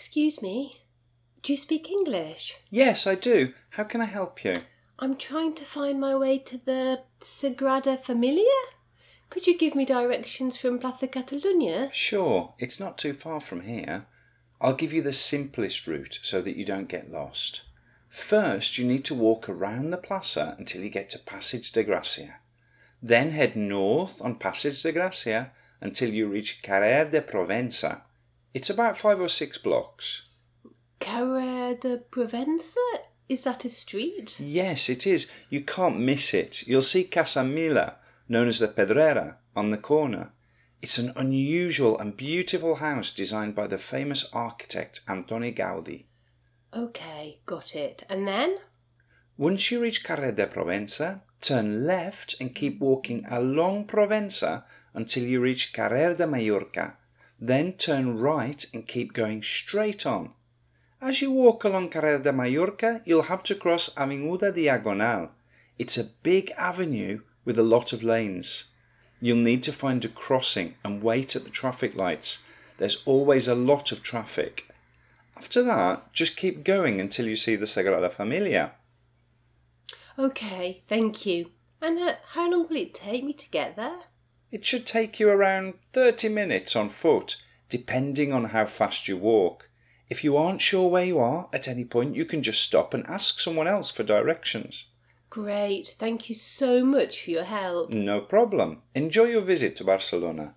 Excuse me, do you speak English? Yes, I do. How can I help you? I'm trying to find my way to the Sagrada Familia. Could you give me directions from Plaza Catalunya? Sure, it's not too far from here. I'll give you the simplest route so that you don't get lost. First, you need to walk around the plaza until you get to Passage de Gracia. Then head north on Passage de Gracia until you reach Carrer de Provença. It's about 5 or 6 blocks. Carrer de Provença? Is that a street? Yes, it is. You can't miss it. You'll see Casa Mila, known as the Pedrera, on the corner. It's an unusual and beautiful house designed by the famous architect Antoni Gaudí. Okay, got it. And then? Once you reach Carrer de Provença, turn left and keep walking along Provença until you reach Carrer de Mallorca. Then turn right and keep going straight on. As you walk along Carrer de Mallorca, you'll have to cross Avinguda Diagonal. It's a big avenue with a lot of lanes. You'll need to find a crossing and wait at the traffic lights. There's always a lot of traffic. After that, just keep going until you see the Sagrada Familia. Okay, thank you. And how long will it take me to get there? It should take you around 30 minutes on foot, depending on how fast you walk. If you aren't sure where you are at any point, you can just stop and ask someone else for directions. Great, thank you so much for your help. No problem. Enjoy your visit to Barcelona.